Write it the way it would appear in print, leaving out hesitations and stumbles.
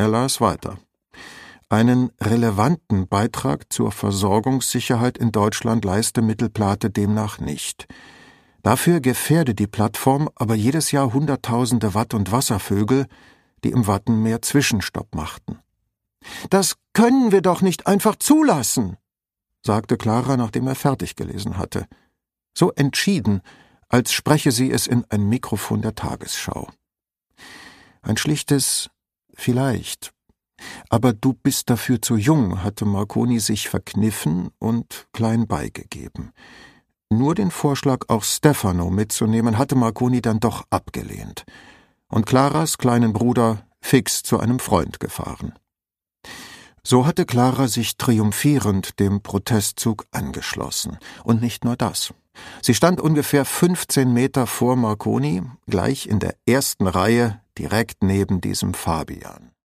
Er las weiter. Einen relevanten Beitrag zur Versorgungssicherheit in Deutschland leiste Mittelplate demnach nicht. Dafür gefährde die Plattform aber jedes Jahr Hunderttausende Watt- und Wasservögel, die im Wattenmeer Zwischenstopp machten. »Das können wir doch nicht einfach zulassen«, sagte Clara, nachdem er fertig gelesen hatte. So entschieden, als spreche sie es in ein Mikrofon der Tagesschau. Ein schlichtes »Vielleicht«. Aber du bist dafür zu jung, hatte Marconi sich verkniffen und klein beigegeben. Nur den Vorschlag, auch Stefano mitzunehmen, hatte Marconi dann doch abgelehnt und Claras kleinen Bruder fix zu einem Freund gefahren. So hatte Clara sich triumphierend dem Protestzug angeschlossen. Und nicht nur das. Sie stand ungefähr 15 Meter vor Marconi, gleich in der ersten Reihe, direkt neben diesem Fabian.